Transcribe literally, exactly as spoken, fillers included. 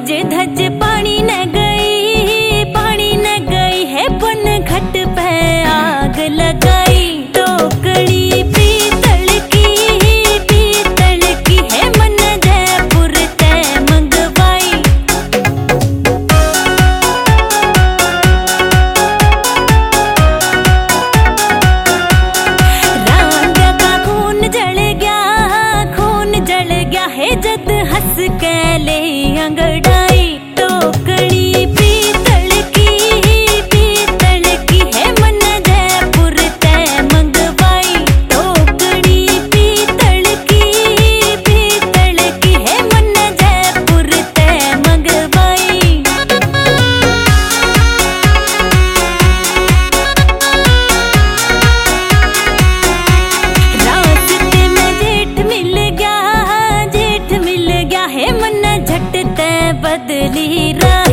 धजे धज पानी न गई, पानी न गई है पन घट पे आग लगाई। टोकरी पीतल की, पीतल की है मन जयपुर ते मंगवाई। रांझा का खून जल गया, खून जल गया है जद हंस के ले अंगड़ाई। टोकरी पीतल की, पीतल की है मन जयपुर ते मंगवाई। टोकरी पीतल की, पीतल की है मन जयपुर ते मंगवाई। रास्ते में जेठ मिल गया, जेठ मिल गया है मन झट ते बदली राह।